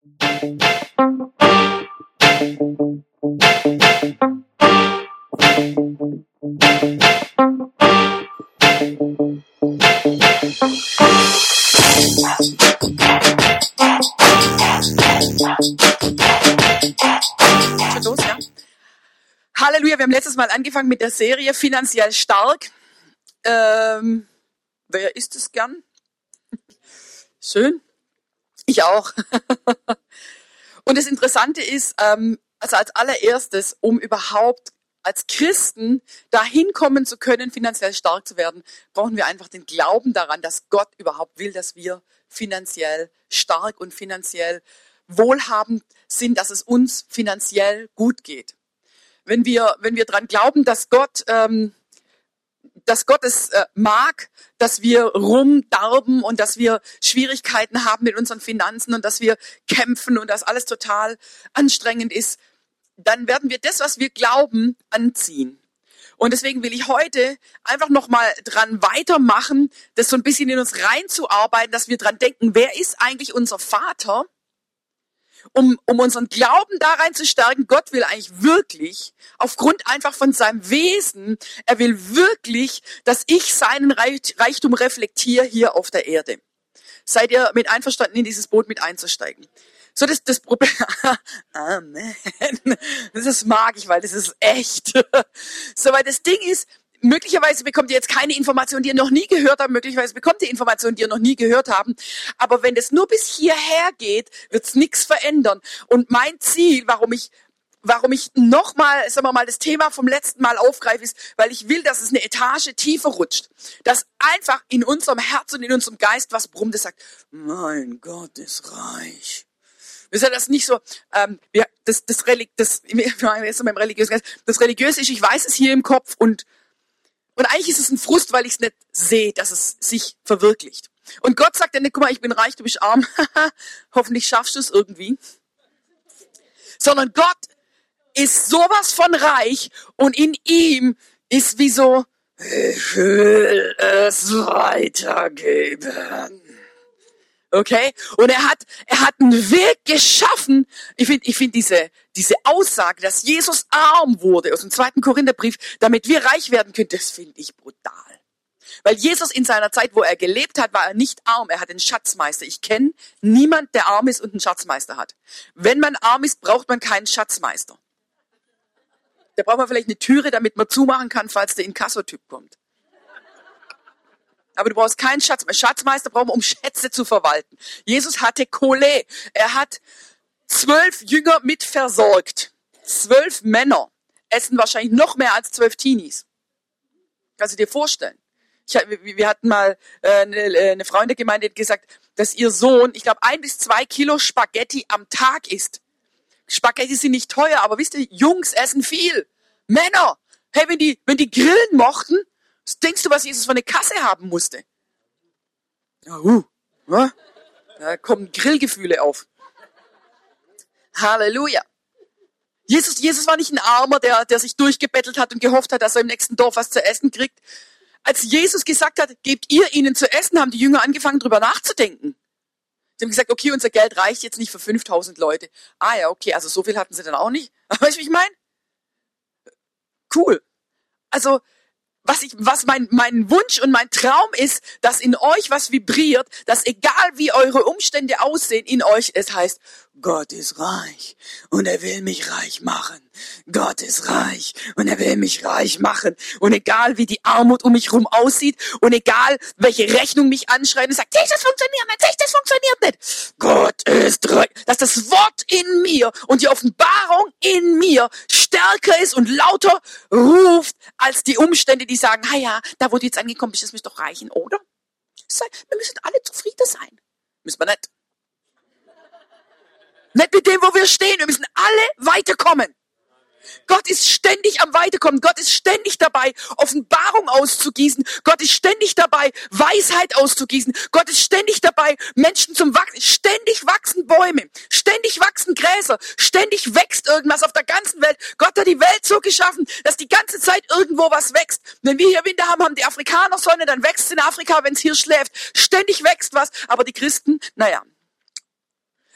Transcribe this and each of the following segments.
Schon los, ja? Halleluja, wir haben letztes Mal angefangen mit der Serie Finanziell stark. Wer isst es gern? Schön. Ich auch. Und das Interessante ist, also als allererstes, um überhaupt als Christen dahin kommen zu können, finanziell stark zu werden, brauchen wir einfach den Glauben daran, dass Gott überhaupt will, dass wir finanziell stark und finanziell wohlhabend sind, dass es uns finanziell gut geht. Wenn wir dran glauben, dass Gott es mag, dass wir rumdarben und dass wir Schwierigkeiten haben mit unseren Finanzen und dass wir kämpfen und dass alles total anstrengend ist, dann werden wir das, was wir glauben, anziehen. Und deswegen will ich heute einfach nochmal dran weitermachen, das so ein bisschen in uns reinzuarbeiten, dass wir dran denken, wer ist eigentlich unser Vater? Um unseren Glauben da rein zu stärken, Gott will eigentlich wirklich, aufgrund einfach von seinem Wesen, er will wirklich, dass ich seinen Reichtum reflektiere hier auf der Erde. Seid ihr mit einverstanden, in dieses Boot mit einzusteigen? So, das Problem, Amen, das mag ich, weil das ist echt. So, weil das Ding ist, möglicherweise bekommt ihr jetzt keine Information, die ihr noch nie gehört habt. Möglicherweise bekommt ihr Informationen, die ihr noch nie gehört habt. Aber wenn es nur bis hierher geht, wird es nichts verändern. Und mein Ziel, warum ich nochmal, sagen wir mal, das Thema vom letzten Mal aufgreife, ist, weil ich will, dass es eine Etage tiefer rutscht. Dass einfach in unserem Herz und in unserem Geist was brummt, das sagt, mein Gott ist reich. Ist ja das nicht so, das Religiöse ist, ich weiß es hier im Kopf und eigentlich ist es ein Frust, weil ich es nicht sehe, dass es sich verwirklicht. Und Gott sagt dann, guck mal, ich bin reich, du bist arm. Hoffentlich schaffst du es irgendwie. Sondern Gott ist sowas von reich und in ihm ist wie so, ich will es weitergeben. Okay? Und er hat einen Weg geschaffen. Ich finde diese Aussage, dass Jesus arm wurde aus dem 2. Korintherbrief, damit wir reich werden können, das finde ich brutal. Weil Jesus in seiner Zeit, wo er gelebt hat, war er nicht arm, er hat einen Schatzmeister. Ich kenne niemanden, der arm ist und einen Schatzmeister hat. Wenn man arm ist, braucht man keinen Schatzmeister. Da braucht man vielleicht eine Türe, damit man zumachen kann, falls der Inkasso-Typ kommt. Aber du brauchst keinen Schatzmeister. Schatzmeister brauchen wir, um Schätze zu verwalten. Jesus hatte Kohle. Er hat 12 Jünger mit versorgt. 12 Männer essen wahrscheinlich noch mehr als 12 Teenies. Kannst du dir vorstellen? Wir hatten mal eine Frau in der Gemeinde, die hat gesagt, dass ihr Sohn, ich glaube, 1 bis 2 Kilo Spaghetti am Tag isst. Spaghetti sind nicht teuer, aber wisst ihr, Jungs essen viel. Männer, hey, wenn die grillen mochten, was denkst du, was Jesus für eine Kasse haben musste? Ja, da kommen Grillgefühle auf. Halleluja. Jesus war nicht ein Armer, der sich durchgebettelt hat und gehofft hat, dass er im nächsten Dorf was zu essen kriegt. Als Jesus gesagt hat, gebt ihr ihnen zu essen, haben die Jünger angefangen, drüber nachzudenken. Sie haben gesagt, okay, unser Geld reicht jetzt nicht für 5000 Leute. Ah ja, okay, also so viel hatten sie dann auch nicht. Weißt du, wie ich meine? Cool. Also, was mein Wunsch und mein Traum ist, dass in euch was vibriert, dass egal wie eure Umstände aussehen, in euch es heißt, Gott ist reich und er will mich reich machen. Gott ist reich und er will mich reich machen. Und egal wie die Armut um mich herum aussieht und egal welche Rechnung mich anschreit und sagt, das funktioniert nicht. Gott ist reich. Dass das Wort in mir und die Offenbarung in mir stärker ist und lauter ruft als die Umstände, die sagen, ja, da wo du jetzt angekommen bist, das müsste doch reichen, oder? Wir müssen alle zufrieden sein. Müssen wir nicht. Nicht mit dem, wo wir stehen. Wir müssen alle weiterkommen. Gott ist ständig am Weiterkommen. Gott ist ständig dabei, Offenbarung auszugießen. Gott ist ständig dabei, Weisheit auszugießen. Gott ist ständig dabei, Menschen zum Wachsen. Ständig wachsen Bäume. Ständig wachsen Gräser. Ständig wächst irgendwas auf der ganzen Welt. Gott hat die Welt so geschaffen, dass die ganze Zeit irgendwo was wächst. Wenn wir hier Winter haben, haben die Afrikaner Sonne, dann wächst es in Afrika, wenn es hier schläft. Ständig wächst was. Aber die Christen, naja.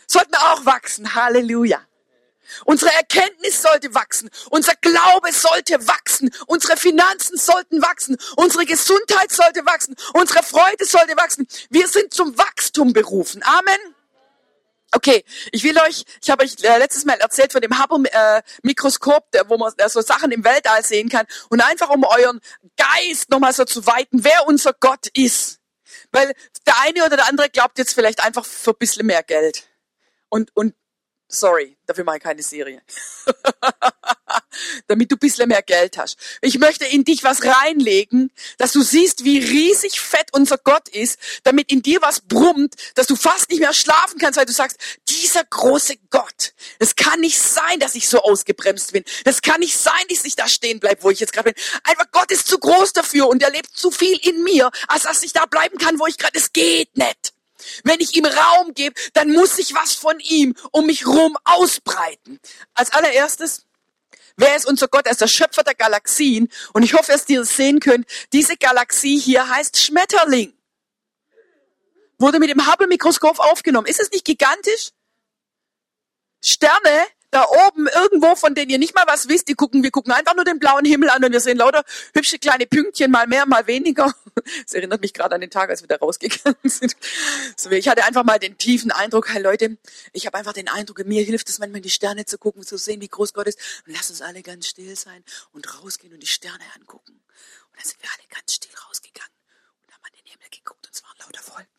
sollten auch wachsen. Halleluja. Unsere Erkenntnis sollte wachsen. Unser Glaube sollte wachsen. Unsere Finanzen sollten wachsen. Unsere Gesundheit sollte wachsen. Unsere Freude sollte wachsen. Wir sind zum Wachstum berufen. Amen. Okay, ich habe euch letztes Mal erzählt von dem Hubble-Mikroskop, wo man so Sachen im Weltall sehen kann. Und einfach um euren Geist nochmal so zu weiten, wer unser Gott ist. Weil der eine oder der andere glaubt jetzt vielleicht einfach für ein bisschen mehr Geld. Und sorry, dafür mache ich keine Serie. Damit du ein bisschen mehr Geld hast. Ich möchte in dich was reinlegen, dass du siehst, wie riesig fett unser Gott ist, damit in dir was brummt, dass du fast nicht mehr schlafen kannst, weil du sagst, dieser große Gott, es kann nicht sein, dass ich so ausgebremst bin. Das kann nicht sein, dass ich da stehen bleibe, wo ich jetzt gerade bin. Einfach Gott ist zu groß dafür und er lebt zu viel in mir, als dass ich da bleiben kann, wo ich gerade, es geht nicht. Wenn ich ihm Raum gebe, dann muss ich was von ihm um mich rum ausbreiten. Als allererstes, wer ist unser Gott? Er ist der Schöpfer der Galaxien. Und ich hoffe, dass ihr das sehen könnt. Diese Galaxie hier heißt Schmetterling. Wurde mit dem Hubble-Mikroskop aufgenommen. Ist es nicht gigantisch? Sterne da oben irgendwo, von denen ihr nicht mal was wisst, wir gucken einfach nur den blauen Himmel an und wir sehen lauter hübsche kleine Pünktchen, mal mehr, mal weniger. Das erinnert mich gerade an den Tag, als wir da rausgegangen sind. So, ich hatte einfach mal den tiefen Eindruck, hey Leute, ich habe einfach den Eindruck, mir hilft es manchmal, in die Sterne zu gucken, zu sehen, wie groß Gott ist. Und lasst uns alle ganz still sein und rausgehen und die Sterne angucken. Und dann sind wir alle ganz still rausgegangen und haben an den Himmel geguckt und es waren lauter Wolken.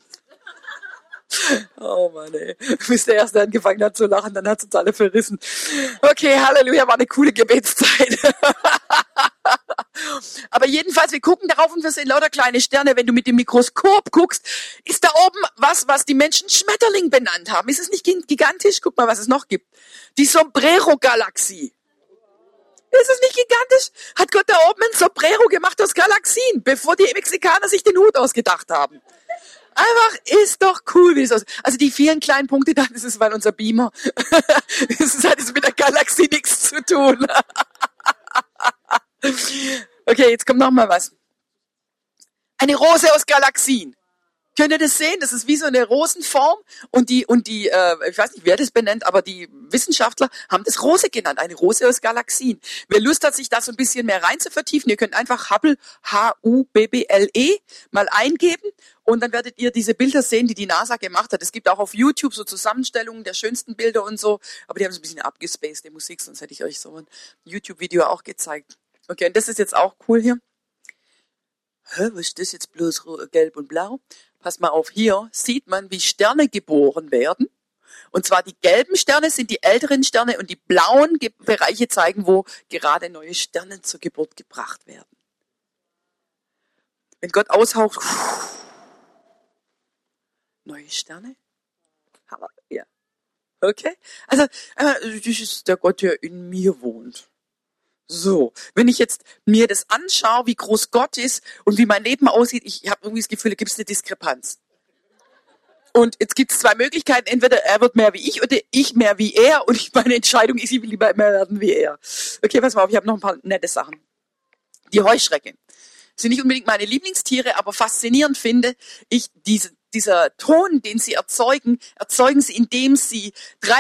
Oh Mann, ey. Bis der Erste angefangen hat zu lachen, dann hat es uns alle verrissen. Okay, Halleluja, war eine coole Gebetszeit. Aber jedenfalls, wir gucken darauf und wir sehen lauter kleine Sterne. Wenn du mit dem Mikroskop guckst, ist da oben was die Menschen Schmetterling benannt haben. Ist es nicht gigantisch? Guck mal, was es noch gibt. Die Sombrero-Galaxie. Ist es nicht gigantisch? Hat Gott da oben ein Sombrero gemacht aus Galaxien, bevor die Mexikaner sich den Hut ausgedacht haben. Einfach ist doch cool, wie es aussieht. Also die vielen kleinen Punkte da, das ist weil unser Beamer. Das hat jetzt mit der Galaxie nichts zu tun. Okay, jetzt kommt noch mal was. Eine Rose aus Galaxien. Könnt ihr das sehen? Das ist wie so eine Rosenform und die, ich weiß nicht, wer das benennt, aber die Wissenschaftler haben das Rose genannt, eine Rose aus Galaxien. Wer Lust hat, sich da so ein bisschen mehr rein zu vertiefen, ihr könnt einfach Hubble, Hubble, mal eingeben und dann werdet ihr diese Bilder sehen, die die NASA gemacht hat. Es gibt auch auf YouTube so Zusammenstellungen der schönsten Bilder und so, aber die haben so ein bisschen abgespaced, die Musik, sonst hätte ich euch so ein YouTube-Video auch gezeigt. Okay, und das ist jetzt auch cool hier. Was ist das jetzt bloß gelb und blau? Pass mal auf, hier sieht man, wie Sterne geboren werden. Und zwar die gelben Sterne sind die älteren Sterne und die blauen Bereiche zeigen, wo gerade neue Sterne zur Geburt gebracht werden. Wenn Gott aushaucht, neue Sterne? Ja. Okay? Also, das ist der Gott, der in mir wohnt. So, wenn ich jetzt mir das anschaue, wie groß Gott ist und wie mein Leben aussieht, ich habe irgendwie das Gefühl, da gibt es eine Diskrepanz. Und jetzt gibt es zwei Möglichkeiten, entweder er wird mehr wie ich oder ich mehr wie er und meine Entscheidung ist, ich will lieber mehr werden wie er. Okay, pass mal auf, ich habe noch ein paar nette Sachen. Die Heuschrecke sind nicht unbedingt meine Lieblingstiere, aber faszinierend finde ich dieser Ton, den sie erzeugen sie, indem sie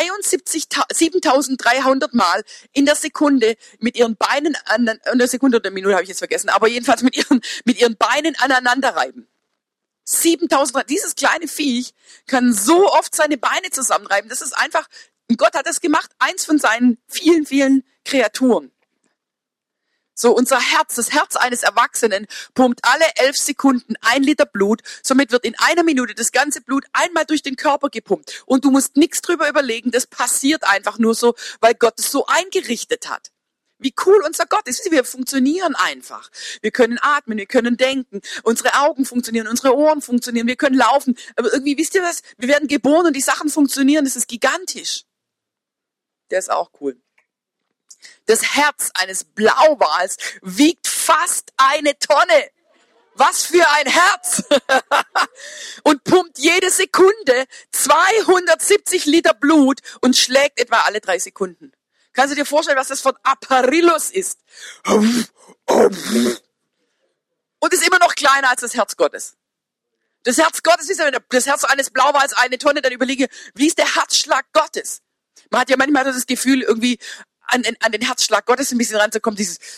7.300 Mal in der Sekunde mit ihren Beinen in der Sekunde oder Minute habe ich jetzt vergessen, aber jedenfalls mit ihren Beinen aneinander reiben. 7.000, dieses kleine Viech kann so oft seine Beine zusammenreiben. Das ist einfach, Gott hat das gemacht, eins von seinen vielen, vielen Kreaturen. So, unser Herz, das Herz eines Erwachsenen, pumpt alle 11 Sekunden 1 Liter Blut. Somit wird in einer Minute das ganze Blut einmal durch den Körper gepumpt. Und du musst nichts drüber überlegen, das passiert einfach nur so, weil Gott es so eingerichtet hat. Wie cool unser Gott ist. Wir funktionieren einfach. Wir können atmen, wir können denken. Unsere Augen funktionieren, unsere Ohren funktionieren, wir können laufen. Aber irgendwie, wisst ihr was? Wir werden geboren und die Sachen funktionieren. Das ist gigantisch. Der ist auch cool. Das Herz eines Blauwals wiegt fast 1 Tonne. Was für ein Herz! Und pumpt jede Sekunde 270 Liter Blut und schlägt etwa alle 3 Sekunden. Kannst du dir vorstellen, was das für ein Apparillos ist? Und ist immer noch kleiner als das Herz Gottes. Das Herz Gottes ist, wenn das Herz eines blau war als eine Tonne, dann überlege, wie ist der Herzschlag Gottes? Man hat ja manchmal das Gefühl, irgendwie an den Herzschlag Gottes ein bisschen ranzukommen,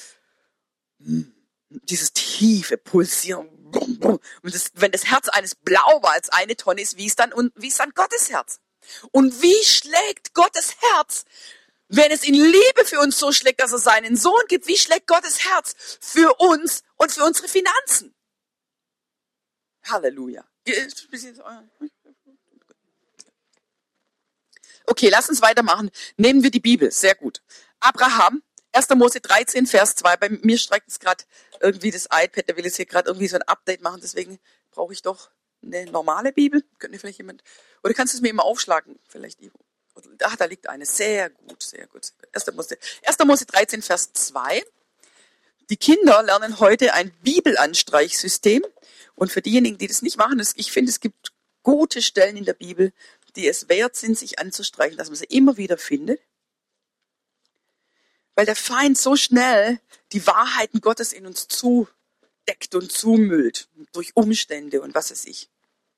dieses tiefe Pulsieren. Und wenn das Herz eines blau war als eine Tonne ist, wie ist dann Gottes Herz? Und wie schlägt Gottes Herz, wenn es in Liebe für uns so schlägt, dass er seinen Sohn gibt? Wie schlägt Gottes Herz für uns und für unsere Finanzen? Halleluja. Okay, lass uns weitermachen. Nehmen wir die Bibel. Sehr gut. Abraham, 1. Mose 13, Vers 2. Bei mir streikt es gerade irgendwie das iPad. Der will jetzt hier gerade irgendwie so ein Update machen. Deswegen brauche ich doch eine normale Bibel. Könnte vielleicht jemand, oder kannst du es mir immer aufschlagen? Vielleicht, Ivo. Ach, da liegt eine. Sehr gut, sehr gut, sehr gut. 1. Mose 13, Vers 2. Die Kinder lernen heute ein Bibelanstreichsystem. Und für diejenigen, die das nicht machen, ich finde, es gibt gute Stellen in der Bibel, die es wert sind, sich anzustreichen, dass man sie immer wieder findet. Weil der Feind so schnell die Wahrheiten Gottes in uns zudeckt und zumüllt. Durch Umstände und was weiß ich.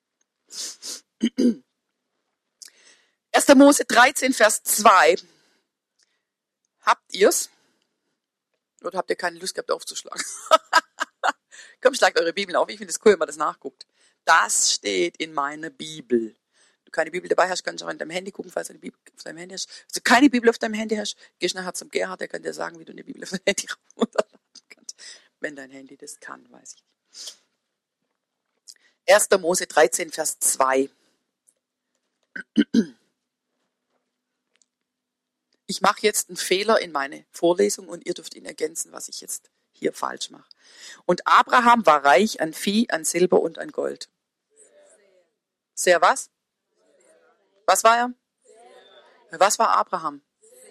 1. Mose 13, Vers 2. Habt ihr's? Oder habt ihr keine Lust gehabt aufzuschlagen? Komm, schlagt eure Bibeln auf. Ich finde es cool, wenn man das nachguckt. Das steht in meiner Bibel. Wenn du keine Bibel dabei hast, kannst du auch in deinem Handy gucken, falls du eine Bibel auf deinem Handy hast. Wenn du keine Bibel auf deinem Handy hast, gehst nachher zum Gerhard, der kann dir sagen, wie du eine Bibel auf dein Handy runterladen kannst. Wenn dein Handy das kann, weiß ich nicht. 1. Mose 13, Vers 2. Ich mache jetzt einen Fehler in meine Vorlesung und ihr dürft ihn ergänzen, was ich jetzt hier falsch mache. Und Abraham war reich an Vieh, an Silber und an Gold. Sehr was? Was war er? Was war Abraham?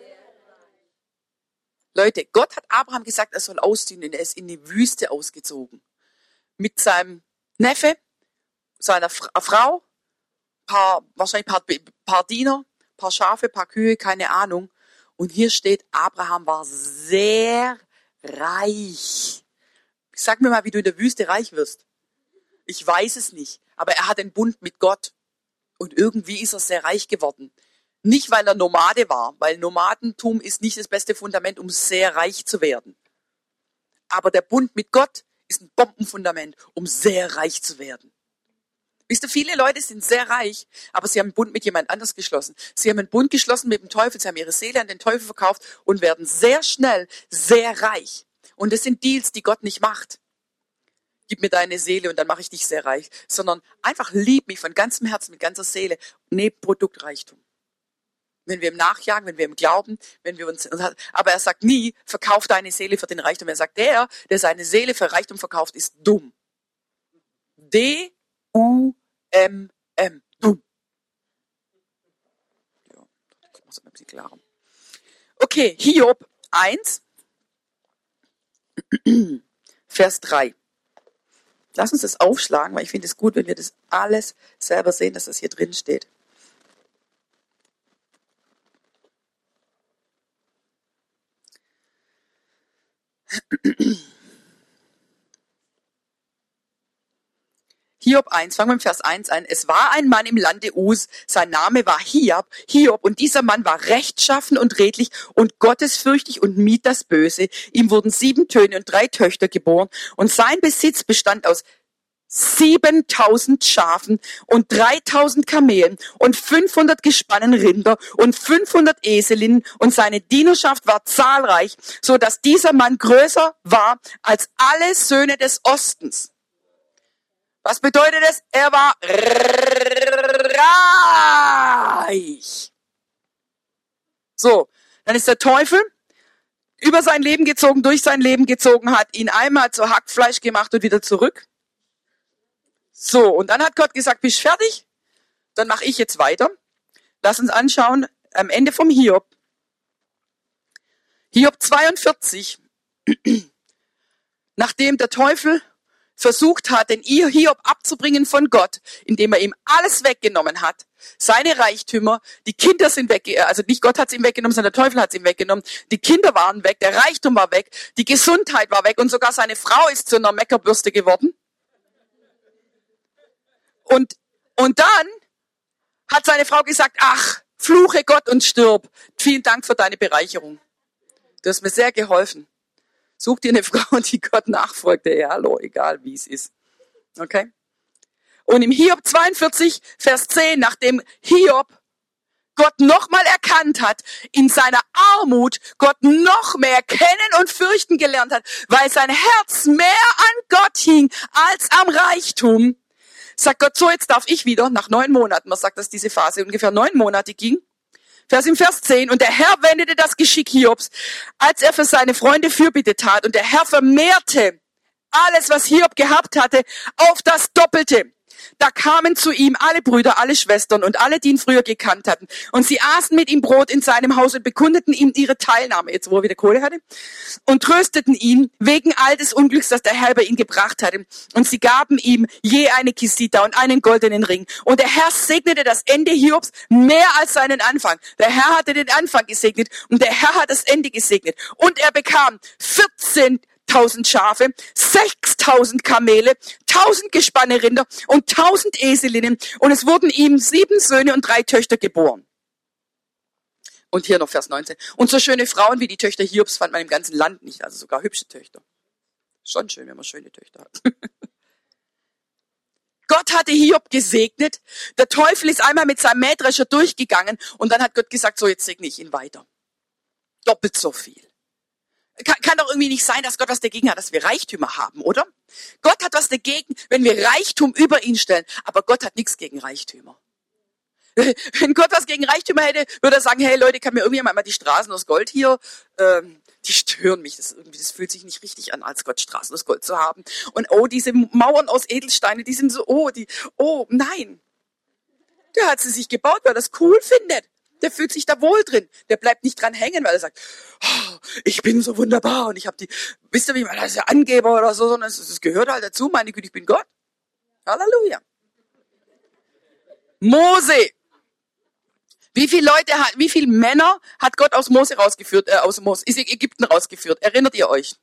Leute, Gott hat Abraham gesagt, er soll ausziehen, und er ist in die Wüste ausgezogen. Mit seinem Neffe, seiner Frau, wahrscheinlich paar Diener, paar Schafe, paar Kühe, keine Ahnung. Und hier steht, Abraham war sehr reich. Sag mir mal, wie du in der Wüste reich wirst. Ich weiß es nicht, aber er hat einen Bund mit Gott. Und irgendwie ist er sehr reich geworden. Nicht, weil er Nomade war, weil Nomadentum ist nicht das beste Fundament, um sehr reich zu werden. Aber der Bund mit Gott ist ein Bombenfundament, um sehr reich zu werden. Wisst ihr, viele Leute sind sehr reich, aber sie haben einen Bund mit jemand anders geschlossen. Sie haben einen Bund geschlossen mit dem Teufel, sie haben ihre Seele an den Teufel verkauft und werden sehr schnell sehr reich. Und das sind Deals, die Gott nicht macht. Gib mir deine Seele und dann mache ich dich sehr reich. Sondern einfach lieb mich von ganzem Herzen, mit ganzer Seele. Nee, Produktreichtum. Wenn wir im Nachjagen, wenn wir im Glauben, wenn wir uns, aber er sagt nie, verkauf deine Seele für den Reichtum. Er sagt, der seine Seele für Reichtum verkauft, ist dumm. D-U-M-M. Dumm. Ja, das muss ein bisschen klarer. Okay, Hiob 1, Vers 3. Lass uns das aufschlagen, weil ich finde es gut, wenn wir das alles selber sehen, dass das hier drin steht. Hiob 1, fangen wir mit Vers 1 an. Es war ein Mann im Lande Us, sein Name war Hiob, und dieser Mann war rechtschaffen und redlich und gottesfürchtig und mied das Böse. Ihm wurden 7 Söhne und 3 Töchter geboren und sein Besitz bestand aus 7.000 Schafen und 3.000 Kamelen und 500 Gespannen Rinder und 500 Eselinnen und seine Dienerschaft war zahlreich, so dass dieser Mann größer war als alle Söhne des Ostens. Was bedeutet es? Er war reich. So, dann ist der Teufel über sein Leben gezogen, durch sein Leben gezogen, hat ihn einmal zu Hackfleisch gemacht und wieder zurück. So, und dann hat Gott gesagt, bist fertig? Dann mache ich jetzt weiter. Lass uns anschauen, am Ende vom Hiob. Hiob 42, nachdem der Teufel versucht hat, den Hiob abzubringen von Gott, indem er ihm alles weggenommen hat, seine Reichtümer, die Kinder sind weg, also nicht Gott hat es ihm weggenommen, sondern der Teufel hat es ihm weggenommen, die Kinder waren weg, der Reichtum war weg, die Gesundheit war weg und sogar seine Frau ist zu einer Meckerbürste geworden. Und dann hat seine Frau gesagt, ach, fluche Gott und stirb. Vielen Dank für deine Bereicherung. Du hast mir sehr geholfen. Such dir eine Frau, die Gott nachfolgt. Ja, hallo, egal wie es ist. Okay? Und im Hiob 42, Vers 10, nachdem Hiob Gott nochmal erkannt hat, in seiner Armut Gott noch mehr kennen und fürchten gelernt hat, weil sein Herz mehr an Gott hing als am Reichtum, sagt Gott, so jetzt darf ich wieder, nach 9 Monaten, man sagt, dass diese Phase ungefähr 9 Monate ging, Vers 10, und der Herr wendete das Geschick Hiobs, als er für seine Freunde Fürbitte tat, und der Herr vermehrte alles, was Hiob gehabt hatte, auf das Doppelte. Da kamen zu ihm alle Brüder, alle Schwestern und alle, die ihn früher gekannt hatten. Und sie aßen mit ihm Brot in seinem Haus und bekundeten ihm ihre Teilnahme, jetzt wo er wieder Kohle hatte, und trösteten ihn wegen all des Unglücks, das der Herr über ihn gebracht hatte. Und sie gaben ihm je eine Kisita und einen goldenen Ring. Und der Herr segnete das Ende Hiobs mehr als seinen Anfang. Der Herr hatte den Anfang gesegnet und der Herr hat das Ende gesegnet. Und er bekam 14.000 Schafe, 6.000 Kamele, 1.000 Gespanne Rinder und 1.000 Eselinnen. Und es wurden ihm 7 Söhne und 3 Töchter geboren. Und hier noch Vers 19. Und so schöne Frauen wie die Töchter Hiobs fand man im ganzen Land nicht, also sogar hübsche Töchter. Schon schön, wenn man schöne Töchter hat. Gott hatte Hiob gesegnet. Der Teufel ist einmal mit seinem Mähdrescher durchgegangen und dann hat Gott gesagt, so jetzt segne ich ihn weiter. Doppelt so viel. Kann doch irgendwie nicht sein, dass Gott was dagegen hat, dass wir Reichtümer haben, oder? Gott hat was dagegen, wenn wir Reichtum über ihn stellen, aber Gott hat nichts gegen Reichtümer. Wenn Gott was gegen Reichtümer hätte, würde er sagen, hey Leute, kann mir irgendwie mal die Straßen aus Gold hier, die stören mich. Das fühlt sich nicht richtig an, als Gott Straßen aus Gold zu haben. Und oh, diese Mauern aus Edelsteine, die sind so, nein. Der hat sie sich gebaut, weil er es cool findet. Der fühlt sich da wohl drin. Der bleibt nicht dran hängen, weil er sagt, oh, ich bin so wunderbar und ich habe wisst ihr, wie man das ist ja Angeber oder so, sondern es gehört halt dazu, meine Güte, ich bin Gott. Halleluja. Mose. Wie viele Männer hat Gott aus Ägypten rausgeführt? Erinnert ihr euch?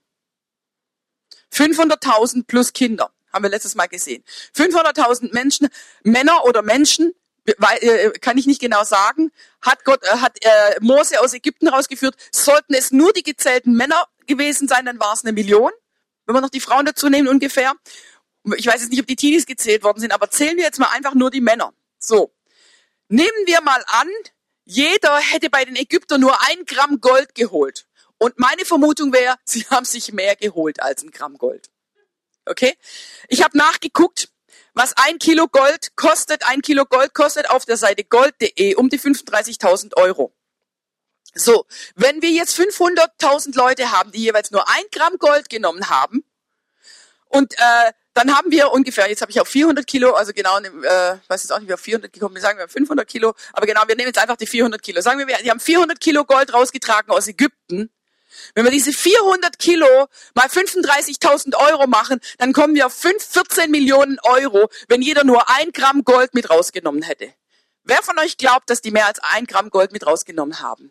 500.000 plus Kinder, haben wir letztes Mal gesehen. 500.000 Menschen, Männer oder Menschen, kann ich nicht genau sagen, hat Mose aus Ägypten rausgeführt. Sollten es nur die gezählten Männer gewesen sein, dann war es 1 Million. Wenn wir noch die Frauen dazu nehmen ungefähr. Ich weiß jetzt nicht, ob die Teenies gezählt worden sind, aber zählen wir jetzt mal einfach nur die Männer. So. Nehmen wir mal an, jeder hätte bei den Ägyptern nur 1 Gramm Gold geholt. Und meine Vermutung wäre, sie haben sich mehr geholt als 1 Gramm Gold. Okay? Ich habe nachgeguckt, was 1 Kilo Gold kostet. 1 Kilo Gold kostet auf der Seite gold.de um die 35.000 Euro. So, wenn wir jetzt 500.000 Leute haben, die jeweils nur 1 Gramm Gold genommen haben, und dann haben wir ungefähr, jetzt habe ich auf 400 Kilo, also genau, weiß jetzt auch nicht, wie auf 400 gekommen, wir sagen wir 500 Kilo, aber genau, wir nehmen jetzt einfach die 400 Kilo. Sagen wir, die haben 400 Kilo Gold rausgetragen aus Ägypten. Wenn wir diese 400 Kilo mal 35.000 Euro machen, dann kommen wir auf 14 Millionen Euro, wenn jeder nur 1 Gramm Gold mit rausgenommen hätte. Wer von euch glaubt, dass die mehr als 1 Gramm Gold mit rausgenommen haben?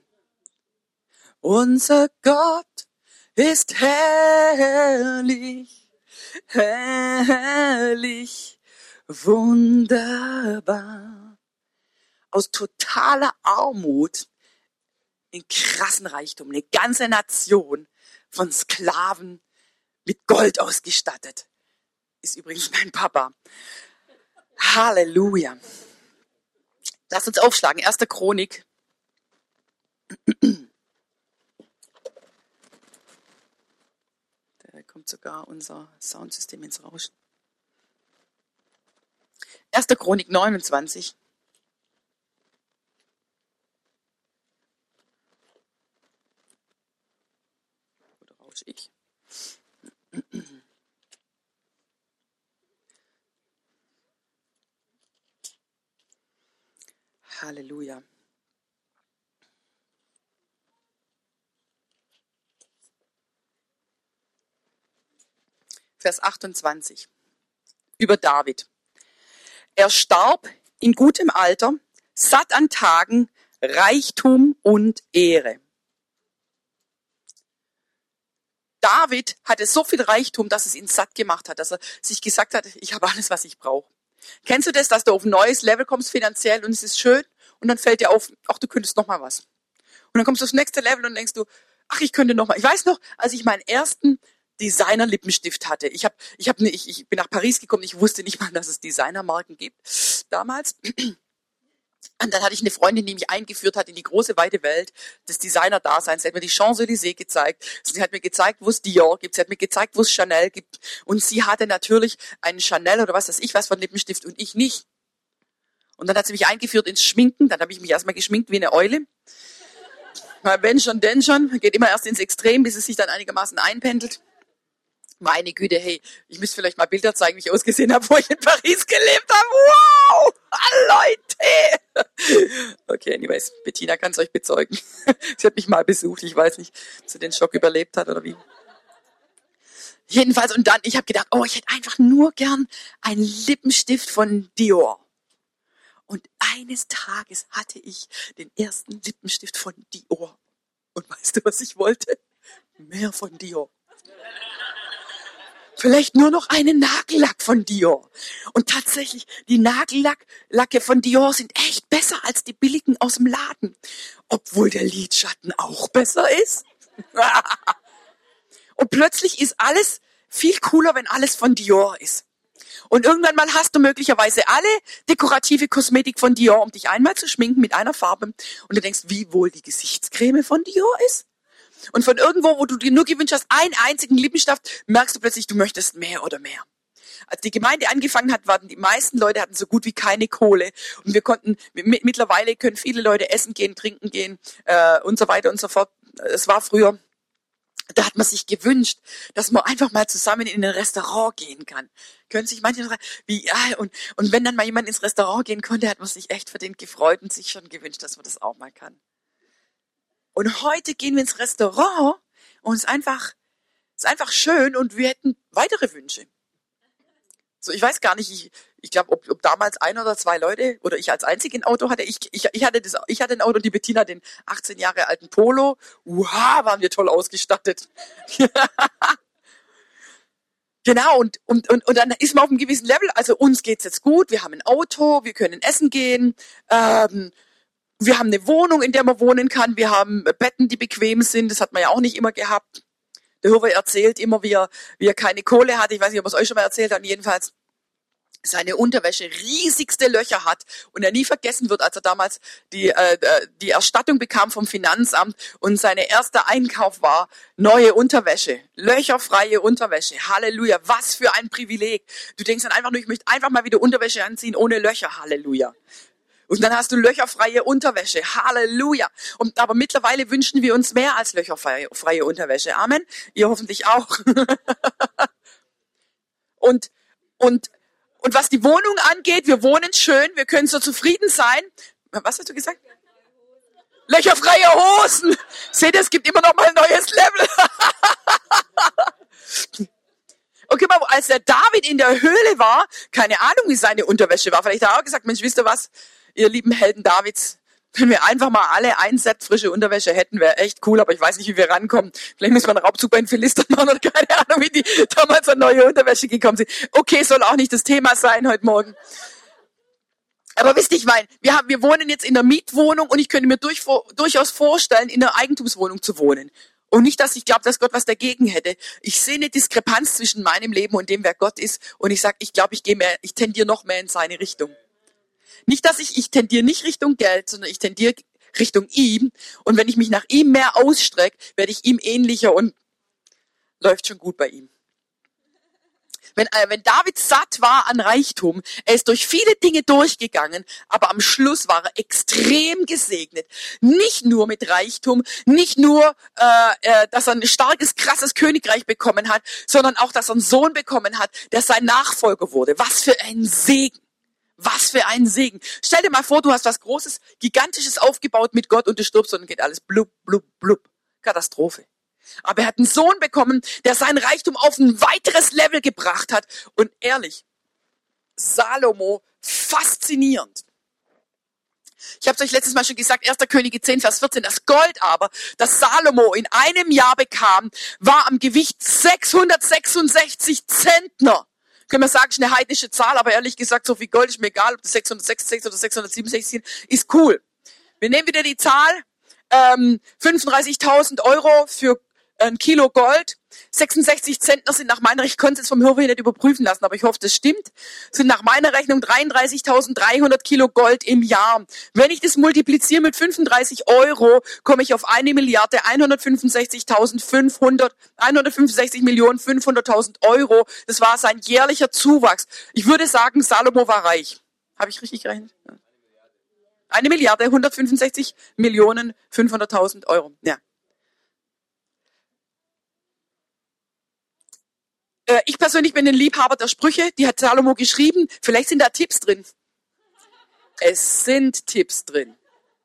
Unser Gott ist herrlich, herrlich, wunderbar. Aus totaler Armut einen krassen Reichtum, eine ganze Nation von Sklaven mit Gold ausgestattet. Ist übrigens mein Papa. Halleluja. Lass uns aufschlagen. 1. Chronik. Da kommt sogar unser Soundsystem ins Rauschen. 1. Chronik 29. Ich. Halleluja. Vers 28. Über David. Er starb in gutem Alter, satt an Tagen, Reichtum und Ehre. David hatte so viel Reichtum, dass es ihn satt gemacht hat, dass er sich gesagt hat, ich habe alles, was ich brauche. Kennst du das, dass du auf ein neues Level kommst finanziell und es ist schön und dann fällt dir auf, ach, du könntest noch mal was. Und dann kommst du aufs nächste Level und denkst du, ach, ich könnte noch mal. Ich weiß noch, als ich meinen ersten Designer-Lippenstift hatte. Ich bin nach Paris gekommen, ich wusste nicht mal, dass es Designermarken gibt damals. Und dann hatte ich eine Freundin, die mich eingeführt hat in die große, weite Welt des Designer-Daseins. Sie hat mir die Champs-Élysées gezeigt. Sie hat mir gezeigt, wo es Dior gibt. Sie hat mir gezeigt, wo es Chanel gibt. Und sie hatte natürlich einen Chanel oder was weiß ich was von Lippenstift und ich nicht. Und dann hat sie mich eingeführt ins Schminken. Dann habe ich mich erstmal geschminkt wie eine Eule. Wenn schon, denn schon. Geht immer erst ins Extrem, bis es sich dann einigermaßen einpendelt. Meine Güte, hey, ich müsste vielleicht mal Bilder zeigen, wie ich ausgesehen habe, wo ich in Paris gelebt habe. Wow! Leute! Okay, anyways, Bettina kann es euch bezeugen. Sie hat mich mal besucht, ich weiß nicht, ob sie den Schock überlebt hat oder wie. Jedenfalls, und dann, ich habe gedacht, oh, ich hätte einfach nur gern einen Lippenstift von Dior. Und eines Tages hatte ich den ersten Lippenstift von Dior. Und weißt du, was ich wollte? Mehr von Dior. Vielleicht nur noch einen Nagellack von Dior. Und tatsächlich, die Nagellacke von Dior sind echt besser als die billigen aus dem Laden. Obwohl der Lidschatten auch besser ist. Und plötzlich ist alles viel cooler, wenn alles von Dior ist. Und irgendwann mal hast du möglicherweise alle dekorative Kosmetik von Dior, um dich einmal zu schminken mit einer Farbe. Und du denkst, wie wohl die Gesichtscreme von Dior ist? Und von irgendwo, wo du dir nur gewünscht hast, einen einzigen Lippenstift, merkst du plötzlich, du möchtest mehr oder mehr. Als die Gemeinde angefangen hat, waren die meisten Leute hatten so gut wie keine Kohle. Und wir konnten, mittlerweile können viele Leute essen gehen, trinken gehen, und so weiter und so fort. Es war früher, da hat man sich gewünscht, dass man einfach mal zusammen in ein Restaurant gehen kann. Können sich manche fragen, wie, ja, und wenn dann mal jemand ins Restaurant gehen konnte, hat man sich echt für den gefreut und sich schon gewünscht, dass man das auch mal kann. Und heute gehen wir ins Restaurant und es ist einfach schön und wir hätten weitere Wünsche. So, ich weiß gar nicht, ich glaube, ob damals ein oder zwei Leute oder ich als einzige ein Auto hatte. Ich hatte ein Auto und die Bettina den 18 Jahre alten Polo. Waren wir toll ausgestattet. Genau, und dann ist man auf einem gewissen Level, also uns geht's jetzt gut, wir haben ein Auto, wir können essen gehen, wir haben eine Wohnung, in der man wohnen kann. Wir haben Betten, die bequem sind. Das hat man ja auch nicht immer gehabt. Der Hörer erzählt immer, wie er keine Kohle hat. Ich weiß nicht, ob er es euch schon mal erzählt hat. Jedenfalls seine Unterwäsche riesigste Löcher hat und er nie vergessen wird, als er damals die Erstattung bekam vom Finanzamt und sein erster Einkauf war neue Unterwäsche, löcherfreie Unterwäsche. Halleluja, was für ein Privileg. Du denkst dann einfach nur, ich möchte einfach mal wieder Unterwäsche anziehen ohne Löcher. Halleluja. Und dann hast du löcherfreie Unterwäsche. Halleluja. Aber mittlerweile wünschen wir uns mehr als löcherfreie Unterwäsche. Amen. Ihr hoffentlich auch. Und was die Wohnung angeht, wir wohnen schön, wir können so zufrieden sein. Was hast du gesagt? Löcherfreie Hosen. Seht ihr, es gibt immer noch mal ein neues Level. Okay, mal, als der David in der Höhle war, keine Ahnung, wie seine Unterwäsche war. Vielleicht hat er auch gesagt, Mensch, wisst ihr was? Ihr lieben Helden Davids, wenn wir einfach mal alle ein Set frische Unterwäsche hätten, wäre echt cool, aber ich weiß nicht, wie wir rankommen. Vielleicht müssen wir einen Raubzug bei den Philistern machen oder keine Ahnung, wie die damals an neue Unterwäsche gekommen sind. Okay, soll auch nicht das Thema sein heute Morgen. Aber wisst ihr, ich meine, wir wohnen jetzt in einer Mietwohnung und ich könnte mir durchaus vorstellen, in einer Eigentumswohnung zu wohnen. Und nicht, dass ich glaube, dass Gott was dagegen hätte. Ich sehe eine Diskrepanz zwischen meinem Leben und dem, wer Gott ist. Und ich sage, ich glaube, ich tendiere noch mehr in seine Richtung. Nicht, dass ich tendiere nicht Richtung Geld, sondern ich tendiere Richtung ihm. Und wenn ich mich nach ihm mehr ausstrecke, werde ich ihm ähnlicher und läuft schon gut bei ihm. Wenn David satt war an Reichtum, er ist durch viele Dinge durchgegangen, aber am Schluss war er extrem gesegnet. Nicht nur mit Reichtum, nicht nur, dass er ein starkes, krasses Königreich bekommen hat, sondern auch, dass er einen Sohn bekommen hat, der sein Nachfolger wurde. Was für ein Segen. Was für ein Segen. Stell dir mal vor, du hast was Großes, Gigantisches aufgebaut mit Gott und du stirbst und dann geht alles blub, blub, blub. Katastrophe. Aber er hat einen Sohn bekommen, der sein Reichtum auf ein weiteres Level gebracht hat. Und ehrlich, Salomo, faszinierend. Ich habe es euch letztes Mal schon gesagt, 1. Könige 10, Vers 14, das Gold aber, das Salomo in einem Jahr bekam, war am Gewicht 666 Zentner. Können wir sagen, ist eine heidnische Zahl, aber ehrlich gesagt, so viel Gold ist mir egal, ob das 666 oder 667 sind, ist cool. Wir nehmen wieder die Zahl, 35.000 Euro für ein Kilo Gold. 66 Zentner sind nach meiner, ich konnte es jetzt vom Hörer nicht überprüfen lassen, aber ich hoffe, das stimmt, sind nach meiner Rechnung 33.300 Kilo Gold im Jahr. Wenn ich das multipliziere mit 35 Euro, komme ich auf 165.500.000 Euro. Das war sein jährlicher Zuwachs. Ich würde sagen, Salomo war reich. Habe ich richtig gerechnet? Ja. 1.165.500.000 Euro. Ja. Ich persönlich bin ein Liebhaber der Sprüche, die hat Salomo geschrieben. Vielleicht sind da Tipps drin. Es sind Tipps drin.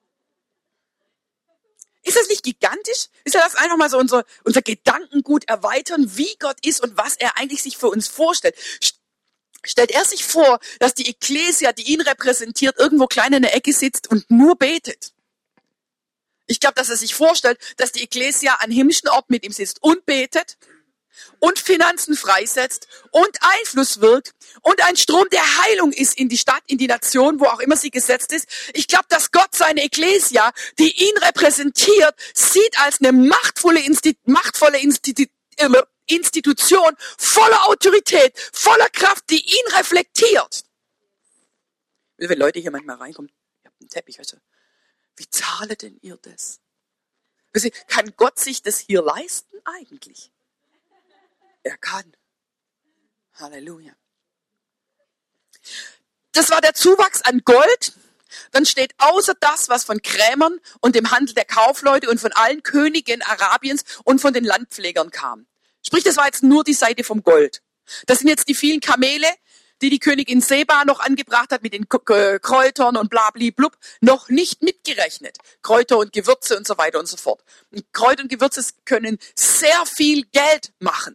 Ist das nicht gigantisch? Ist das einfach mal so unser Gedankengut erweitern, wie Gott ist und was er eigentlich sich für uns vorstellt? Stellt er sich vor, dass die Ekklesia, die ihn repräsentiert, irgendwo klein in der Ecke sitzt und nur betet? Ich glaube, dass er sich vorstellt, dass die Ekklesia an himmlischen Ort mit ihm sitzt und betet und Finanzen freisetzt und Einfluss wirkt und ein Strom der Heilung ist in die Stadt, in die Nation, wo auch immer sie gesetzt ist. Ich glaube, dass Gott seine Ekklesia, die ihn repräsentiert, sieht als eine machtvolle Institution voller Autorität, voller Kraft, die ihn reflektiert. Wenn Leute hier manchmal reinkommen, ihr habt einen Teppich, weißt du, wie zahlt denn ihr das? Kann Gott sich das hier leisten eigentlich? Er kann. Halleluja. Das war der Zuwachs an Gold. Dann steht außer das, was von Krämern und dem Handel der Kaufleute und von allen Königen Arabiens und von den Landpflegern kam. Sprich, das war jetzt nur die Seite vom Gold. Das sind jetzt die vielen Kamele, die Königin Seba noch angebracht hat mit den Kräutern und blabli-blub, noch nicht mitgerechnet. Kräuter und Gewürze und so weiter und so fort. Und Kräuter und Gewürze können sehr viel Geld machen.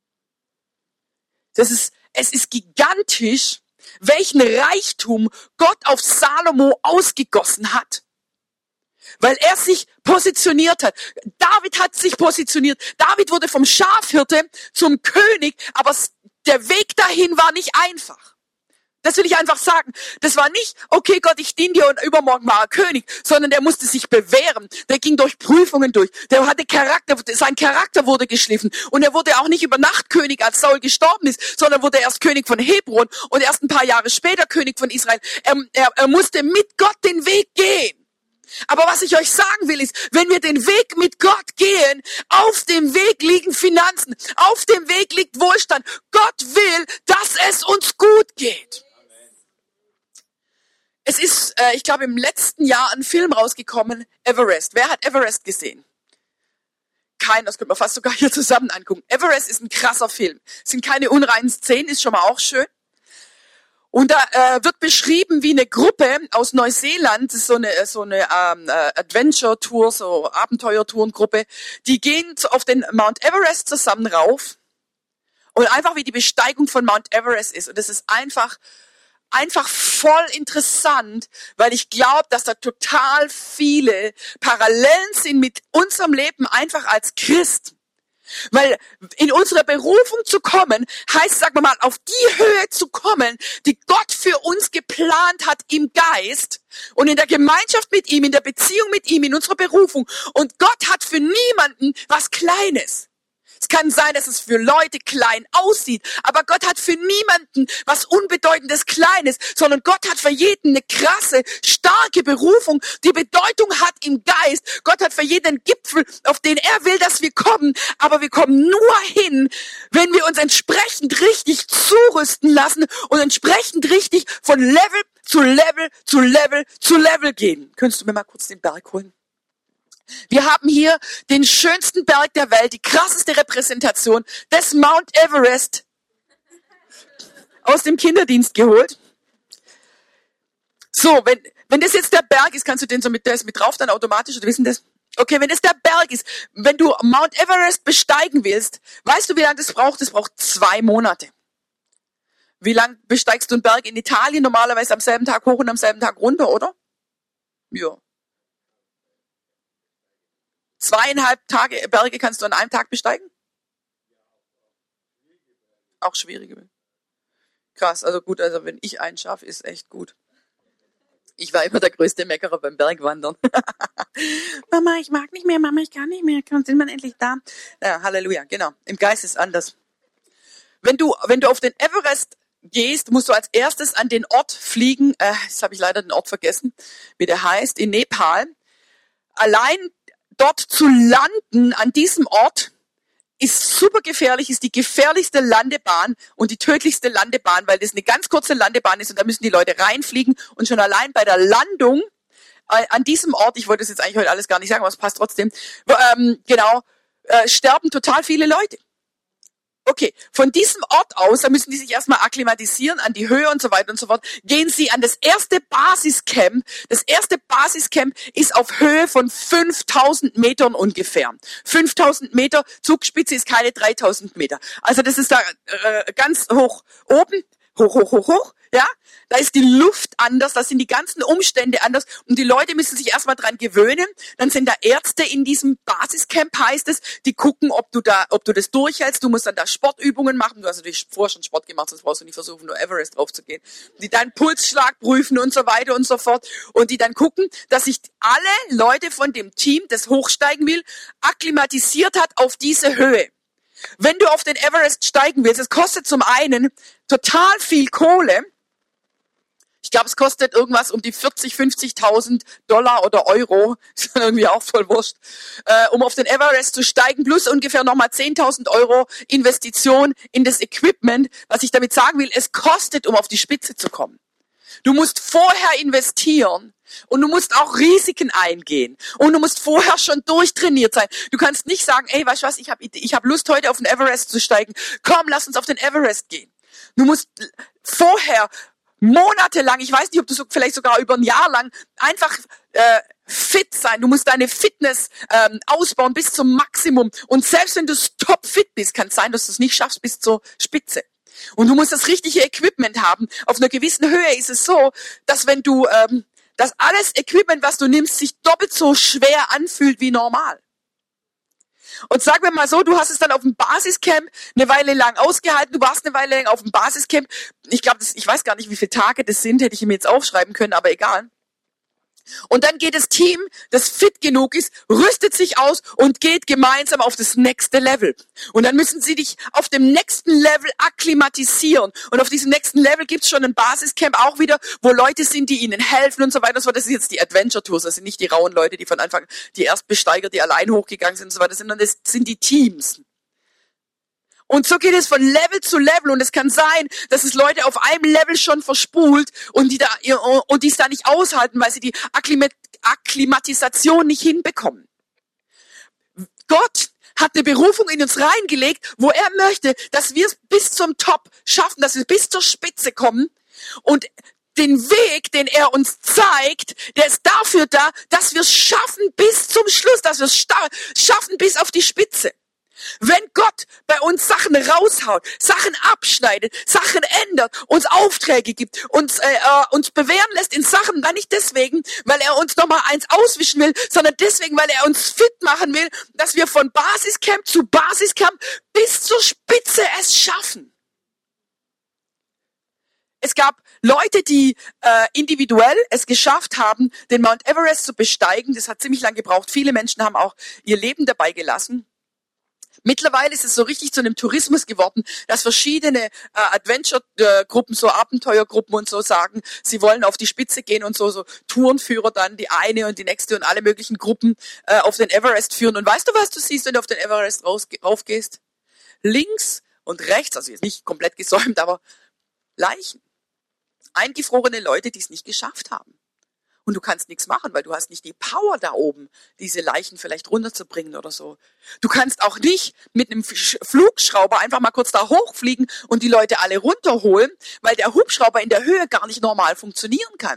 Es ist gigantisch, welchen Reichtum Gott auf Salomo ausgegossen hat. Weil er sich positioniert hat. David hat sich positioniert. David wurde vom Schafhirte zum König, aber der Weg dahin war nicht einfach. Das will ich einfach sagen. Das war nicht, okay Gott, ich diene dir und übermorgen war er König, sondern der musste sich bewähren. Der ging durch Prüfungen durch. Der hatte Charakter, sein Charakter wurde geschliffen. Und er wurde auch nicht über Nacht König, als Saul gestorben ist, sondern wurde erst König von Hebron und erst ein paar Jahre später König von Israel. Er musste mit Gott den Weg gehen. Aber was ich euch sagen will, ist, wenn wir den Weg mit Gott gehen, auf dem Weg liegen Finanzen, auf dem Weg liegt Wohlstand. Gott will, dass es uns gut geht. Es ist, ich glaube, im letzten Jahr ein Film rausgekommen, Everest. Wer hat Everest gesehen? Keiner, das können wir fast sogar hier zusammen angucken. Everest ist ein krasser Film. Es sind keine unreinen Szenen, ist schon mal auch schön. Und da wird beschrieben, wie eine Gruppe aus Neuseeland, das ist so eine Adventure-Tour, so Abenteuertourengruppe, die gehen auf den Mount Everest zusammen rauf. Und einfach wie die Besteigung von Mount Everest ist. Und es ist einfach voll interessant, weil ich glaube, dass da total viele Parallelen sind mit unserem Leben einfach als Christ. Weil in unsere Berufung zu kommen, heißt, sagen wir mal, auf die Höhe zu kommen, die Gott für uns geplant hat im Geist und in der Gemeinschaft mit ihm, in der Beziehung mit ihm, in unserer Berufung. Und Gott hat für niemanden was Kleines. Es kann sein, dass es für Leute klein aussieht, aber Gott hat für niemanden was Unbedeutendes Kleines, sondern Gott hat für jeden eine krasse, starke Berufung, die Bedeutung hat im Geist. Gott hat für jeden einen Gipfel, auf den er will, dass wir kommen, aber wir kommen nur hin, wenn wir uns entsprechend richtig zurüsten lassen und entsprechend richtig von Level zu Level zu Level zu Level gehen. Könntest du mir mal kurz den Berg holen? Wir haben hier den schönsten Berg der Welt, die krasseste Repräsentation des Mount Everest aus dem Kinderdienst geholt. So, wenn das jetzt der Berg ist, kannst du den so der ist mit drauf dann automatisch, oder wissen das? Okay, wenn das der Berg ist, wenn du Mount Everest besteigen willst, weißt du, wie lange das braucht? Das braucht 2 Monate. Wie lange besteigst du einen Berg in Italien? Normalerweise am selben Tag hoch und am selben Tag runter, oder? Ja. 2,5 Berge kannst du an einem Tag besteigen? Auch schwierige. Krass, also gut, also wenn ich einen schaffe, ist echt gut. Ich war immer der größte Meckerer beim Bergwandern. Mama, ich mag nicht mehr, Mama, ich kann nicht mehr. Sind wir endlich da? Ja, Halleluja, genau. Im Geist ist anders. Wenn du auf den Everest gehst, musst du als erstes an den Ort fliegen. Jetzt habe ich leider den Ort vergessen, wie der heißt, in Nepal. Allein dort zu landen an diesem Ort ist super gefährlich, ist die gefährlichste Landebahn und die tödlichste Landebahn, weil das eine ganz kurze Landebahn ist und da müssen die Leute reinfliegen und schon allein bei der Landung an diesem Ort, ich wollte das jetzt eigentlich heute alles gar nicht sagen, aber es passt trotzdem, sterben total viele Leute. Okay, von diesem Ort aus, da müssen die sich erstmal akklimatisieren an die Höhe und so weiter und so fort, gehen sie an das erste Basiscamp. Das erste Basiscamp ist auf Höhe von 5000 Metern ungefähr. 5000 Meter, Zugspitze ist keine 3000 Meter. Also das ist da ganz hoch oben, hoch, ja. Da ist die Luft anders, da sind die ganzen Umstände anders und die Leute müssen sich erstmal dran gewöhnen. Dann sind da Ärzte in diesem Basiscamp, heißt es, die gucken, ob du das durchhältst. Du musst dann da Sportübungen machen. Du hast natürlich vorher schon Sport gemacht, sonst brauchst du nicht versuchen, nur Everest draufzugehen. Die deinen Pulsschlag prüfen und so weiter und so fort und die dann gucken, dass sich alle Leute von dem Team, das hochsteigen will, akklimatisiert hat auf diese Höhe. Wenn du auf den Everest steigen willst, es kostet zum einen total viel Kohle. Ich glaube, es kostet irgendwas um die 50.000 Dollar oder Euro. Ist dann irgendwie auch voll wurscht. Um auf den Everest zu steigen, plus ungefähr nochmal 10.000 Euro Investition in das Equipment. Was ich damit sagen will, es kostet, um auf die Spitze zu kommen. Du musst vorher investieren. Und du musst auch Risiken eingehen. Und du musst vorher schon durchtrainiert sein. Du kannst nicht sagen, ey, weißt du was, ich hab Lust, heute auf den Everest zu steigen. Komm, lass uns auf den Everest gehen. Du musst vorher monatelang, ich weiß nicht, ob du vielleicht sogar über ein Jahr lang, einfach fit sein. Du musst deine Fitness ausbauen bis zum Maximum. Und selbst wenn du topfit bist, kann es sein, dass du es nicht schaffst bis zur Spitze. Und du musst das richtige Equipment haben. Auf einer gewissen Höhe ist es so, dass wenn du dass alles Equipment, was du nimmst, sich doppelt so schwer anfühlt wie normal. Und sag mir mal so, du hast es dann auf dem Basiscamp eine Weile lang ausgehalten, du warst eine Weile lang auf dem Basiscamp. Ich glaube, ich weiß gar nicht, wie viele Tage das sind, hätte ich mir jetzt aufschreiben können, aber egal. Und dann geht das Team, das fit genug ist, rüstet sich aus und geht gemeinsam auf das nächste Level. Und dann müssen sie dich auf dem nächsten Level akklimatisieren. Und auf diesem nächsten Level gibt's schon ein Basiscamp auch wieder, wo Leute sind, die ihnen helfen und so weiter. Das ist jetzt die Adventure Tours, das sind nicht die rauen Leute, die von Anfang, die Erstbesteiger, die allein hochgegangen sind und so weiter, sondern das sind die Teams. Und so geht es von Level zu Level und es kann sein, dass es Leute auf einem Level schon verspult und die es da nicht aushalten, weil sie die Akklimatisation nicht hinbekommen. Gott hat eine Berufung in uns reingelegt, wo er möchte, dass wir es bis zum Top schaffen, dass wir bis zur Spitze kommen und den Weg, den er uns zeigt, der ist dafür da, dass wir es schaffen bis zum Schluss, dass wir es schaffen bis auf die Spitze. Wenn Gott bei uns Sachen raushaut, Sachen abschneidet, Sachen ändert, uns Aufträge gibt, uns bewähren lässt in Sachen, dann nicht deswegen, weil er uns nochmal eins auswischen will, sondern deswegen, weil er uns fit machen will, dass wir von Basiscamp zu Basiscamp bis zur Spitze es schaffen. Es gab Leute, die individuell es geschafft haben, den Mount Everest zu besteigen. Das hat ziemlich lange gebraucht. Viele Menschen haben auch ihr Leben dabei gelassen. Mittlerweile ist es so richtig zu einem Tourismus geworden, dass verschiedene Adventure-Gruppen, so Abenteuergruppen und so sagen, sie wollen auf die Spitze gehen und so Tourenführer dann, die eine und die nächste und alle möglichen Gruppen auf den Everest führen. Und weißt du, was du siehst, wenn du auf den Everest raufgehst? Links und rechts, also jetzt nicht komplett gesäumt, aber Leichen. Eingefrorene Leute, die es nicht geschafft haben. Und du kannst nichts machen, weil du hast nicht die Power da oben, diese Leichen vielleicht runterzubringen oder so. Du kannst auch nicht mit einem Flugschrauber einfach mal kurz da hochfliegen und die Leute alle runterholen, weil der Hubschrauber in der Höhe gar nicht normal funktionieren kann.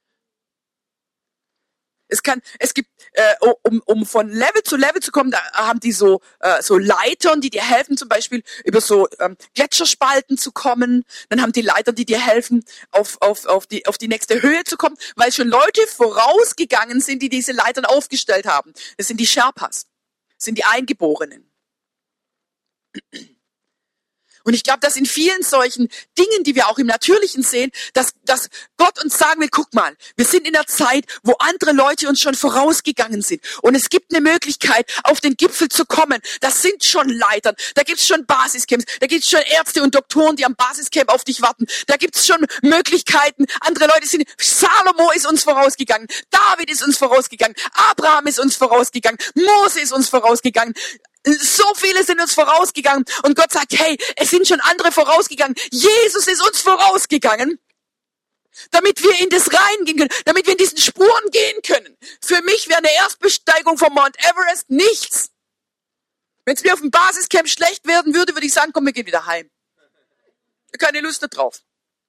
Es gibt, um von Level zu Level zu kommen, da haben die so Leitern, die dir helfen, zum Beispiel über so Gletscherspalten zu kommen. Dann haben die Leitern, die dir helfen, auf die nächste Höhe zu kommen, weil schon Leute vorausgegangen sind, die diese Leitern aufgestellt haben. Das sind die Sherpas, das sind die Eingeborenen. Und ich glaube, dass in vielen solchen Dingen, die wir auch im Natürlichen sehen, dass Gott uns sagen will, guck mal, wir sind in der Zeit, wo andere Leute uns schon vorausgegangen sind. Und es gibt eine Möglichkeit, auf den Gipfel zu kommen. Das sind schon Leitern, da gibt's schon Basiscamps, da gibt's schon Ärzte und Doktoren, die am Basiscamp auf dich warten. Da gibt's schon Möglichkeiten. Andere Leute sind, Salomo ist uns vorausgegangen, David ist uns vorausgegangen, Abraham ist uns vorausgegangen, Mose ist uns vorausgegangen. So viele sind uns vorausgegangen und Gott sagt, hey, es sind schon andere vorausgegangen. Jesus ist uns vorausgegangen, damit wir in das reingehen können, damit wir in diesen Spuren gehen können. Für mich wäre eine Erstbesteigung vom Mount Everest nichts. Wenn es mir auf dem Basiscamp schlecht werden würde, würde ich sagen, komm, wir gehen wieder heim. Keine Lust da drauf.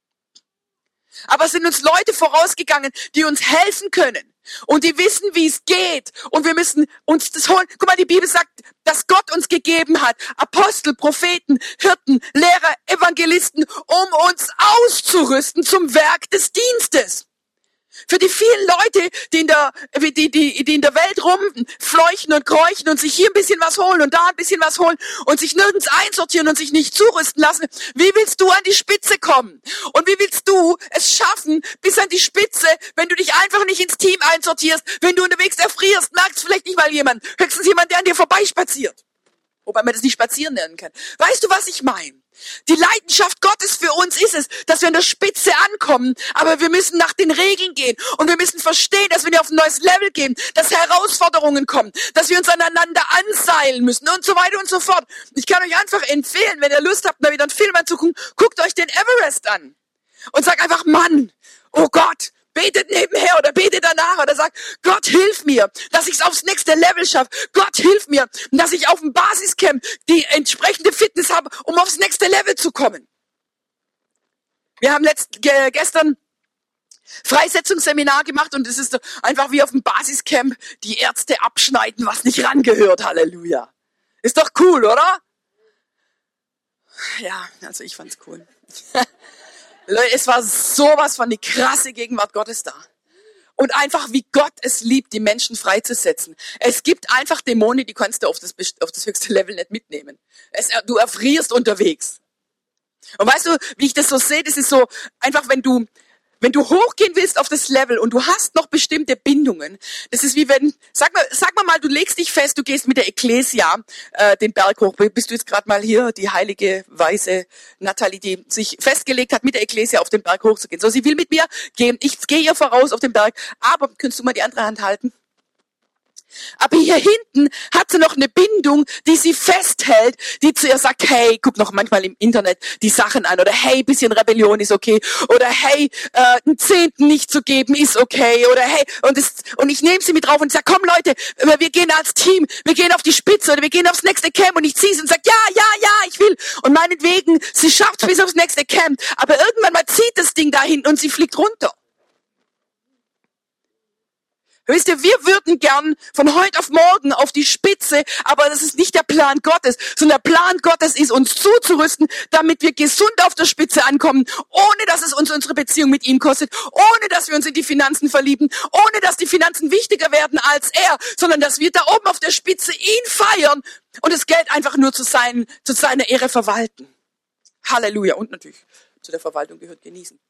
Aber es sind uns Leute vorausgegangen, die uns helfen können. Und die wissen, wie es geht. Und wir müssen uns das holen. Guck mal, die Bibel sagt, dass Gott uns gegeben hat. Apostel, Propheten, Hirten, Lehrer, Evangelisten, um uns auszurüsten zum Werk des Dienstes. Für die vielen Leute, die in der Welt rumfleuchen und kräuchen und sich hier ein bisschen was holen und da ein bisschen was holen und sich nirgends einsortieren und sich nicht zurüsten lassen. Wie willst du an die Spitze kommen? Und wie willst du es schaffen, bis an die Spitze, wenn du dich einfach nicht ins Team einsortierst, wenn du unterwegs erfrierst, merkst vielleicht nicht mal jemand, höchstens jemand, der an dir vorbeispaziert. Wobei man das nicht spazieren nennen kann. Weißt du, was ich meine? Die Leidenschaft Gottes für uns ist es, dass wir an der Spitze ankommen, aber wir müssen nach den Regeln gehen und wir müssen verstehen, dass wenn wir auf ein neues Level gehen, dass Herausforderungen kommen, dass wir uns aneinander anseilen müssen und so weiter und so fort. Ich kann euch einfach empfehlen, wenn ihr Lust habt, mal wieder einen Film anzugucken, guckt euch den Everest an und sagt einfach, Mann, oh Gott, betet nebenher oder betet danach oder sagt, Gott, hilf mir, dass ich es aufs nächste Level schaffe. Gott, hilf mir, dass ich auf dem Basiscamp die entsprechende Fitness habe, um aufs nächste Level zu kommen. Wir haben gestern Freisetzungsseminar gemacht und es ist einfach wie auf dem Basiscamp die Ärzte abschneiden, was nicht rangehört. Halleluja. Ist doch cool, oder? Ja, also ich fand's cool. Leute, es war sowas von die krasse Gegenwart Gottes da. Und einfach, wie Gott es liebt, die Menschen freizusetzen. Es gibt einfach Dämonen, die kannst du auf das höchste Level nicht mitnehmen. Du erfrierst unterwegs. Und weißt du, wie ich das so sehe, das ist so, einfach wenn du hochgehen willst auf das Level und du hast noch bestimmte Bindungen, das ist wie wenn, sag mal, du legst dich fest, du gehst mit der Ekklesia den Berg hoch. Bist du jetzt gerade mal hier, die heilige, weise Nathalie, die sich festgelegt hat, mit der Ekklesia auf den Berg hochzugehen. So, sie will mit mir gehen, ich gehe ihr voraus auf den Berg, aber könntest du mal die andere Hand halten? Aber hier hinten hat sie noch eine Bindung, die sie festhält, die zu ihr sagt, hey, guck noch manchmal im Internet die Sachen an, oder hey, bisschen Rebellion ist okay, oder hey, einen Zehnten nicht zu geben ist okay, oder hey, und ich nehme sie mit drauf und sage, komm Leute, wir gehen als Team, wir gehen auf die Spitze, oder wir gehen aufs nächste Camp, und ich ziehe sie und sage, ja, ich will, und meinetwegen, sie schafft bis aufs nächste Camp, aber irgendwann mal zieht das Ding da hinten und sie fliegt runter. Wisst ihr, wir würden gern von heute auf morgen auf die Spitze, aber das ist nicht der Plan Gottes, sondern der Plan Gottes ist, uns zuzurüsten, damit wir gesund auf der Spitze ankommen, ohne dass es uns unsere Beziehung mit ihm kostet, ohne dass wir uns in die Finanzen verlieben, ohne dass die Finanzen wichtiger werden als er, sondern dass wir da oben auf der Spitze ihn feiern und das Geld einfach nur zu seiner Ehre verwalten. Halleluja. Und natürlich zu der Verwaltung gehört genießen.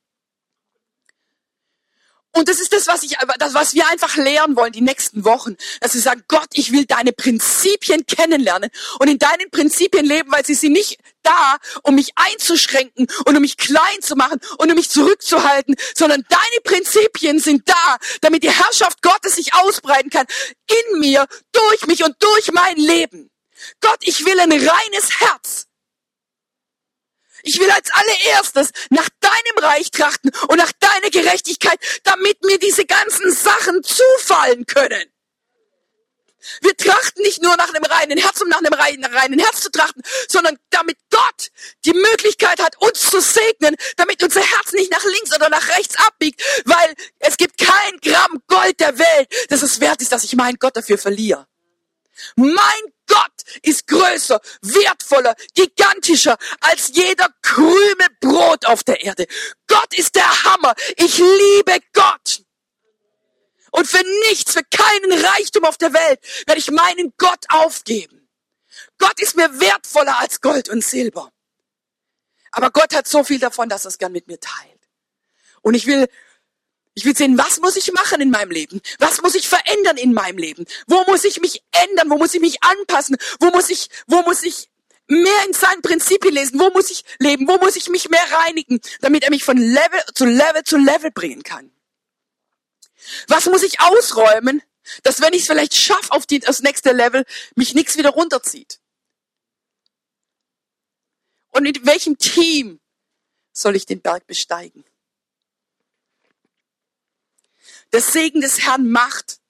Und das ist das, was wir einfach lehren wollen, die nächsten Wochen. Dass wir sagen, Gott, ich will deine Prinzipien kennenlernen und in deinen Prinzipien leben, weil sie sind nicht da, um mich einzuschränken und um mich klein zu machen und um mich zurückzuhalten, sondern deine Prinzipien sind da, damit die Herrschaft Gottes sich ausbreiten kann, in mir, durch mich und durch mein Leben. Gott, ich will ein reines Herz. Ich will als allererstes nach deinem Reich trachten und nach deiner Gerechtigkeit, damit mir diese ganzen Sachen zufallen können. Wir trachten nicht nur nach einem reinen Herz, um nach einem reinen Herz zu trachten, sondern damit Gott die Möglichkeit hat, uns zu segnen, damit unser Herz nicht nach links oder nach rechts abbiegt, weil es gibt kein Gramm Gold der Welt, das es wert ist, dass ich meinen Gott dafür verliere. Mein Gott ist größer, wertvoller, gigantischer als jeder Krümel Brot auf der Erde. Gott ist der Hammer. Ich liebe Gott. Und für nichts, für keinen Reichtum auf der Welt werde ich meinen Gott aufgeben. Gott ist mir wertvoller als Gold und Silber. Aber Gott hat so viel davon, dass er es gern mit mir teilt. Und ich will sehen, was muss ich machen in meinem Leben? Was muss ich verändern in meinem Leben? Wo muss ich mich ändern? Wo muss ich mich anpassen? Wo muss ich mehr in seinen Prinzipien lesen? Wo muss ich leben? Wo muss ich mich mehr reinigen, damit er mich von Level zu Level zu Level bringen kann? Was muss ich ausräumen, dass wenn ich es vielleicht schaffe aufs nächste Level, mich nichts wieder runterzieht? Und in welchem Team soll ich den Berg besteigen? Der Segen des Herrn macht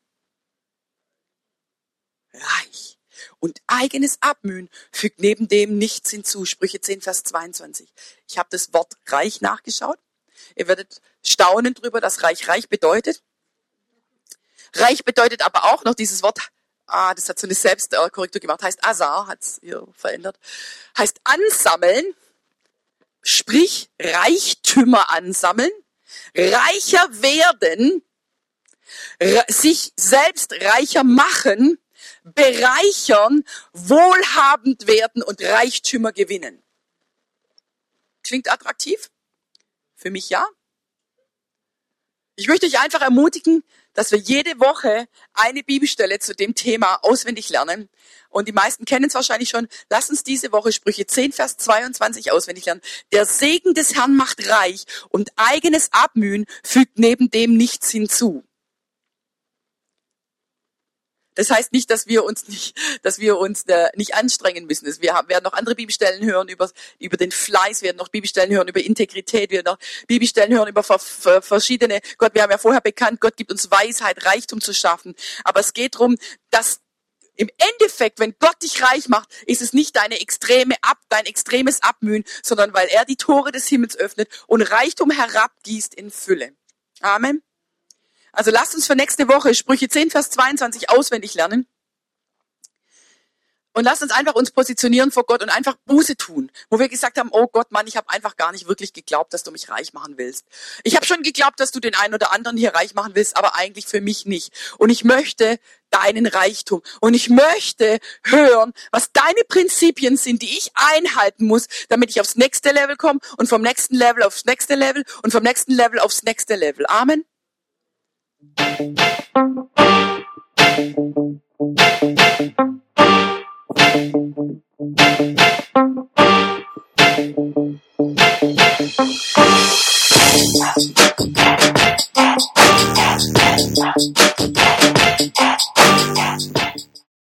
reich. Und eigenes Abmühen fügt neben dem nichts hinzu. Sprüche 10, Vers 22. Ich habe das Wort reich nachgeschaut. Ihr werdet staunen drüber, dass reich bedeutet. Reich bedeutet aber auch noch dieses Wort, das hat so eine Selbstkorrektur gemacht, heißt Azar, hat es hier verändert, heißt ansammeln, sprich Reichtümer ansammeln, reicher werden, sich selbst reicher machen, bereichern, wohlhabend werden und Reichtümer gewinnen. Klingt attraktiv? Für mich ja. Ich möchte euch einfach ermutigen, dass wir jede Woche eine Bibelstelle zu dem Thema auswendig lernen. Und die meisten kennen es wahrscheinlich schon. Lass uns diese Woche Sprüche 10, Vers 22 auswendig lernen. Der Segen des Herrn macht reich und eigenes Abmühen fügt neben dem nichts hinzu. Das heißt nicht, dass wir uns nicht anstrengen müssen. Wir werden noch andere Bibelstellen hören über den Fleiß, werden noch Bibelstellen hören über Integrität, werden noch Bibelstellen hören über verschiedene. Gott, wir haben ja vorher bekannt, Gott gibt uns Weisheit, Reichtum zu schaffen. Aber es geht darum, dass im Endeffekt, wenn Gott dich reich macht, ist es nicht dein extremes Abmühen, sondern weil er die Tore des Himmels öffnet und Reichtum herabgießt in Fülle. Amen. Also lasst uns für nächste Woche Sprüche 10, Vers 22 auswendig lernen. Und lasst uns einfach uns positionieren vor Gott und einfach Buße tun. Wo wir gesagt haben, oh Gott, Mann, ich habe einfach gar nicht wirklich geglaubt, dass du mich reich machen willst. Ich habe schon geglaubt, dass du den einen oder anderen hier reich machen willst, aber eigentlich für mich nicht. Und ich möchte deinen Reichtum. Und ich möchte hören, was deine Prinzipien sind, die ich einhalten muss, damit ich aufs nächste Level komme und vom nächsten Level aufs nächste Level und vom nächsten Level aufs nächste Level. Amen.